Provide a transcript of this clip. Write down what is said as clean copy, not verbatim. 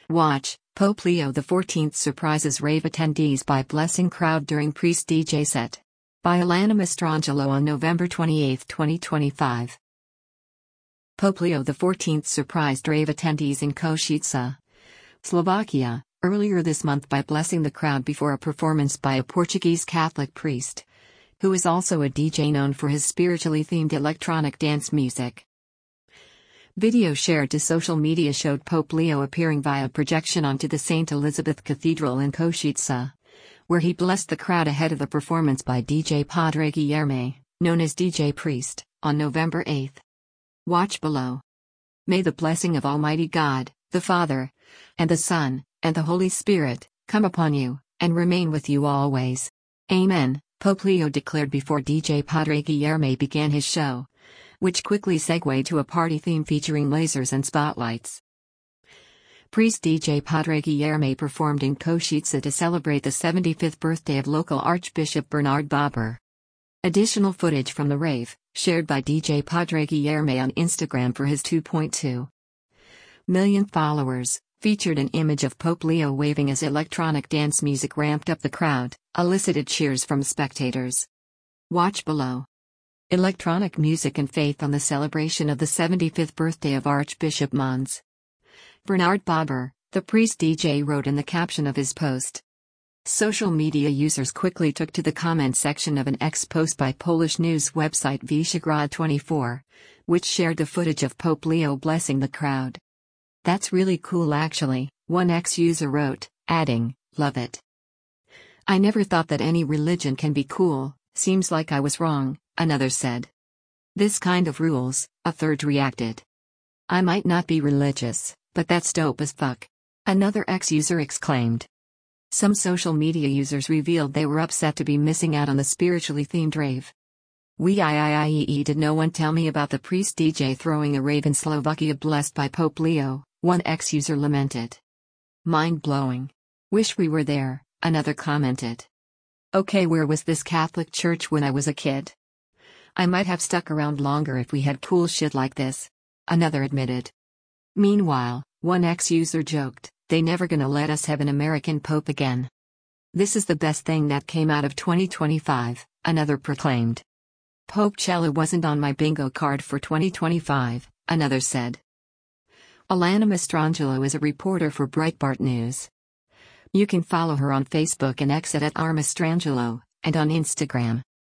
Watch, Pope Leo XIV surprises rave attendees by blessing crowd during priest DJ set. By Alana Mastrangelo on November 28, 2025. Pope Leo XIV surprised rave attendees in Košice, Slovakia, earlier this month by blessing the crowd before a performance by a Portuguese Catholic priest, who is also a DJ known for his spiritually themed electronic dance music. Video shared to social media showed Pope Leo appearing via projection onto the St. Elizabeth Cathedral in Košice, where he blessed the crowd ahead of the performance by DJ Padre Guilherme, known as DJ Priest, on November 8. Watch below. May the blessing of Almighty God, the Father, and the Son, and the Holy Spirit, come upon you, and remain with you always. Amen, Pope Leo declared before DJ Padre Guilherme began his show, which quickly segued to a party theme featuring lasers and spotlights. Priest DJ Padre Guilherme performed in Košice to celebrate the 75th birthday of local Archbishop Bernard Barber. Additional footage from the rave, shared by DJ Padre Guilherme on Instagram for his 2.2 million followers, featured an image of Pope Leo waving as electronic dance music ramped up the crowd, elicited cheers from spectators. Watch below. Electronic music and faith on the celebration of the 75th birthday of Archbishop Mons. Bernard Barber, the priest DJ wrote in the caption of his post. Social media users quickly took to the comment section of an X post by Polish news website Vyshegrád24, which shared the footage of Pope Leo blessing the crowd. That's really cool actually, one X user wrote, adding, love it. I never thought that any religion can be cool, seems like I was wrong, another said. This kind of rules, a third reacted. I might not be religious, but that's dope as fuck. Another X user exclaimed. Some social media users revealed they were upset to be missing out on the spiritually themed rave. Did no one tell me about the priest DJ throwing a rave in Slovakia blessed by Pope Leo, one X user lamented. Mind blowing. Wish we were there, another commented. Okay, where was this Catholic church when I was a kid? I might have stuck around longer if we had cool shit like this, another admitted. Meanwhile, one X user joked, they never gonna let us have an American pope again. This is the best thing that came out of 2025, another proclaimed. Pope Cello wasn't on my bingo card for 2025, another said. Alana Mastrangelo is a reporter for Breitbart News. You can follow her on Facebook and X at @rmastrangelo, and on Instagram.